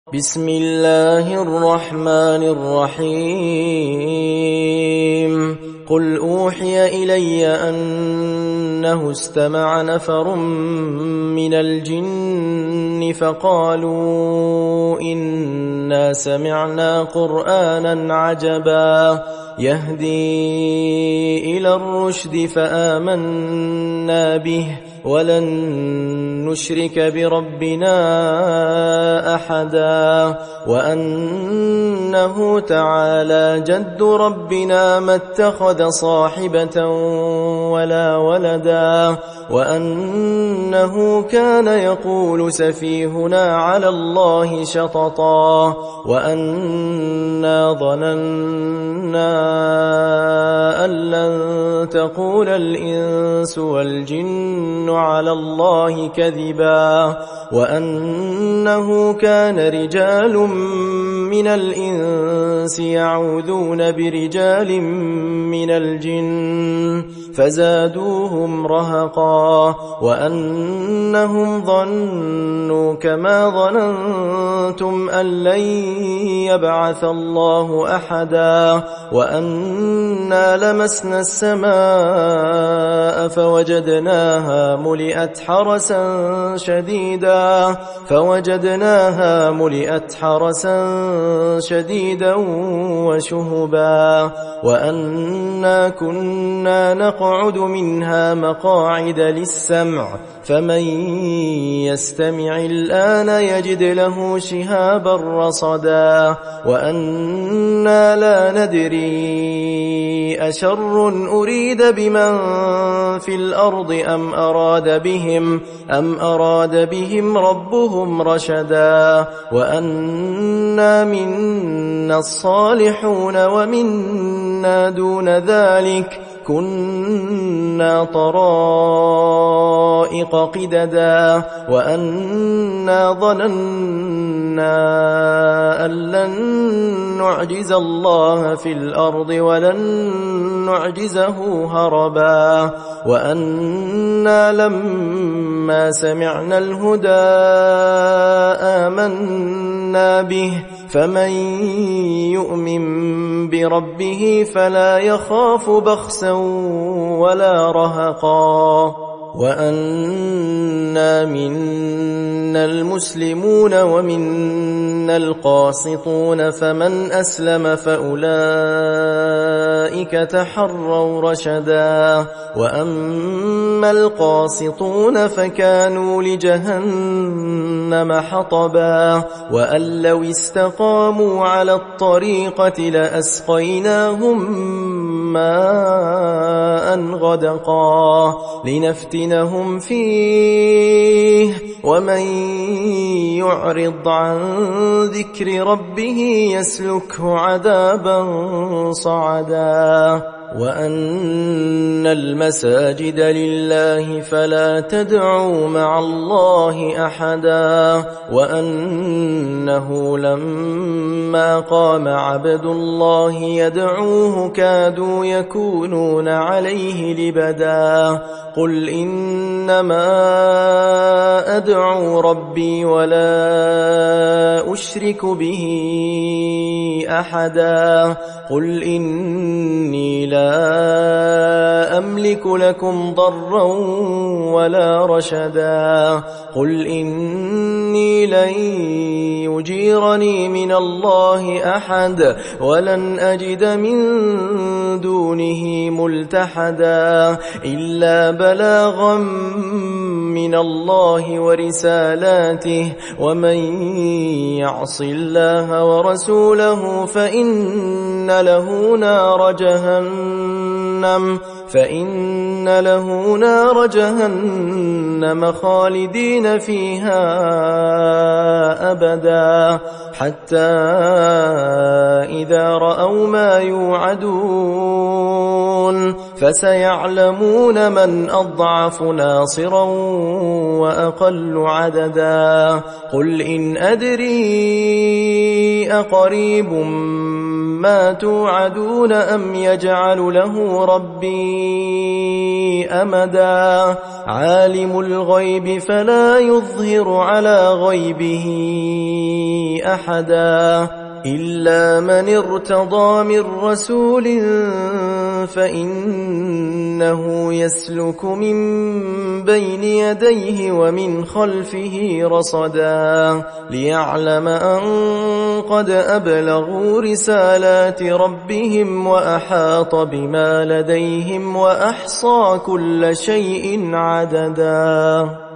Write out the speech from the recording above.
بسم الله الرحمن الرحيم قل أوحي إلي أنه استمع نفر من الجن فقالوا إنا سمعنا قرآنا عجبا يهدي إلى الرشد فآمنا به ولن نشرك بربنا أحدا وأنه تعالى جد ربنا ما اتخذ صاحبة ولا ولدا وأنه كان يقول سفيهنا على الله شططا وأنا ظننا أن لن تقول الإنس والجن على الله كذبا وأنه كان رجال من الإنس يعوذون برجال من الجن فزادوهم رهقا وأنهم ظنوا كما ظننتم أن لن يبعث الله أحدا وأنا لمسنا السماء فوجدناها ملئت حرسا شديدا وشهبا وأنا كنا نقعد منها مقاعد للسمع فمن يستمع الآن يجد له شهابا رصدا وأنا لا ندري أشر أريد بمن في الأرض أم أراد بهم ربهم رشدا وأنا منا الصالحون ومنا دون ذلك كنا طرائق قددا وأنا ظننا أن لن نعجز الله في الأرض ولن نعجزه هربا وأنا لما سمعنا الهدى آمنا به فمن يؤمن بربه فلا يخاف بخسا ولا رهقا وأنا منا المسلمون ومنا القاسطون فمن أسلم فأولئك تحروا رشدا وأما القاسطون فكانوا لجهنم حطبا وأن لو استقاموا على الطريقة لأسقيناهم ماء غدقا لنفتنهم فيه ومن يعرض عن ذكر ربه يسلكه عذابا صعدا وأن المساجد لله فلا تدعوا مع الله أحدا وأنه لما قام عبد الله يدعوه كادوا يكونون عليه لبدا قل إنما أدعو ربي ولا أشرك به أحدا قل إني لا أملك لكم ضرا ولا رشدا قل إني لن يجيرني من الله أحد ولن أجد من دونه ملتحدا إلا بلاغا من الله ورسالاته ومن يعص الله ورسوله فإن له نار جهنم خالدين فيها أبدا حتى إذا رأوا ما يوعدون فسيعلمون من أضعف ناصرا وأقل عددا قل إن أدري أقريب ما توعدون أم يجعل له ربي أمدا عالم الغيب فلا يظهر على غيبه أحدا إلا من ارتضى من رسول فإنه يسلك من بين يديه ومن خلفه رصدا ليعلم أن قد أبلغوا رسالات ربهم وأحاط بما لديهم وأحصى كل شيء عددا.